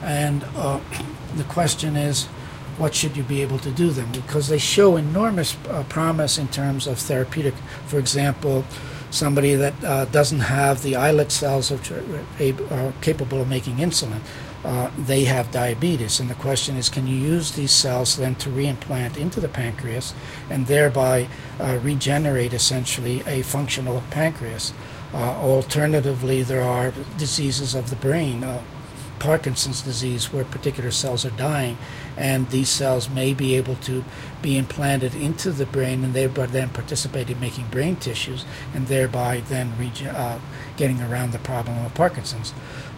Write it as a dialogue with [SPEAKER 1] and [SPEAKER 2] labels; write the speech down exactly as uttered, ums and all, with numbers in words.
[SPEAKER 1] And uh, the question is, what should you be able to do them? Because they show enormous uh, promise in terms of therapeutic. For example, somebody that uh, doesn't have the islet cells which are, are capable of making insulin, uh, they have diabetes. And the question is, can you use these cells then to reimplant into the pancreas and thereby uh, regenerate essentially a functional pancreas? Uh, alternatively, there are diseases of the brain, uh, Parkinson's disease, where particular cells are dying, and these cells may be able to be implanted into the brain and thereby then participate in making brain tissues and thereby then rege- uh, getting around the problem of Parkinson's.